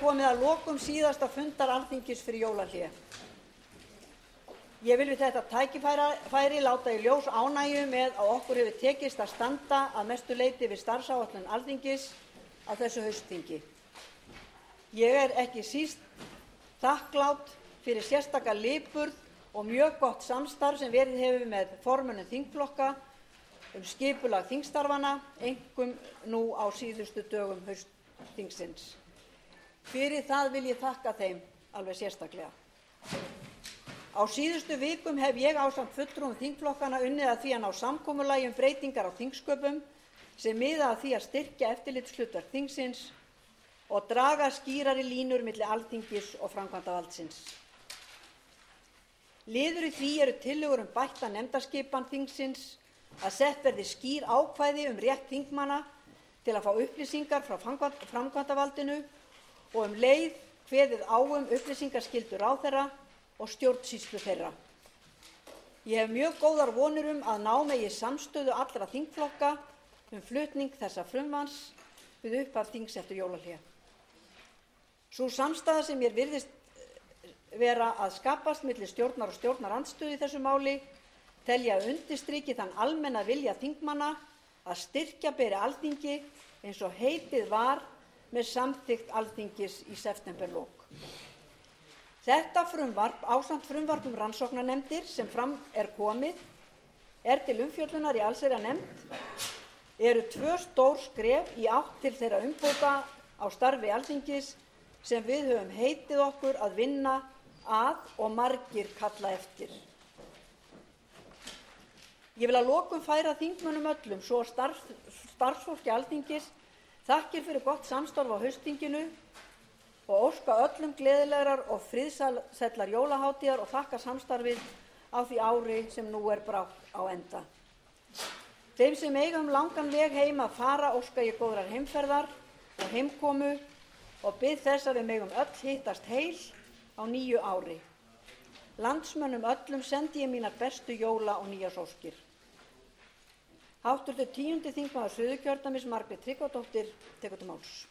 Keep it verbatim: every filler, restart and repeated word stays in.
komið að lokum síðasta fundar Alþingis fyrir jólahlé. Ég vil við þetta tækifæri láta í ljós ánægju með að okkur hefur tekist að standa að mestu leyti við starfsáætlun Alþingis á þessu haustþingi. Ég er ekki síst þakklát fyrir sérstaka lipurð og mjög gott samstarf sem verið hefur með formönnum þingflokka um skipulag þingstarfanna, einkum nú á síðustu dögum haustþingsins. Fyrir það vil ég þakka þeim alveg sérstaklega. Á síðustu vikum hef ég ásamt fulltrúum þingflokkana unnið að því að ná samkomulagi um breytingar á þingsköpum sem miða að því að styrkja eftirlitshlutverk þingsins og draga skýrari línur milli Alþingis og framkvæmdarvaldsins. Liður í því eru tillögur um bætta nefndaskipan þingsins, að sett verði skýr ákvæði um rétt þingmanna til að fá upplýsingar frá framkvæmdarvaldinu og um leið kveðið á um upplýsingaskyldu ráðherra og stjórnsýslu þeirra. Ég hef mjög góðar vonir um að ná megi samstöðu allra þingflokka um flutning þessa frumvarps við upphaf þings eftir jólahlé. Sú samstaða sem mér virðist vera að skapast milli stjórnar og stjórnarandstöðu í þessu máli tel ég að undirstriki þann almenna vilja þingmanna að styrkja beri Alþingi eins og heitið var með samþykkt Alþingis í septemberlok. Þetta frumvarp ásamt frumvarp um rannsóknarnefndir sem fram er komið er til umfjöllunar í allsherjarnefnd eru tvö stór skref í átt til þeirra umbóta á starfi Alþingis sem við höfum heitið okkur að vinna að og margir kalla eftir. Ég vil að lokum færa þingmönnum öllum, svo starf, starfsfólki Alþingis, þakkir fyrir gott samstarf á haustþinginu og óska öllum gleðilegrar og friðsællar jólahátíðar og þakka samstarfið á því ári sem nú er brátt á enda. Þeim sem eiga um langan veg heim að fara óska ég góðrar heimferðar og heimkomu og bið þess að við megum öll hittast heil á nýju ári. Landsmönnum öllum sendi ég mínar bestu jóla- og nýársóskir. Háttvirtur tíundi þingmaður Suðurkjördæmis Margrét Tryggvadóttir tekur til máls.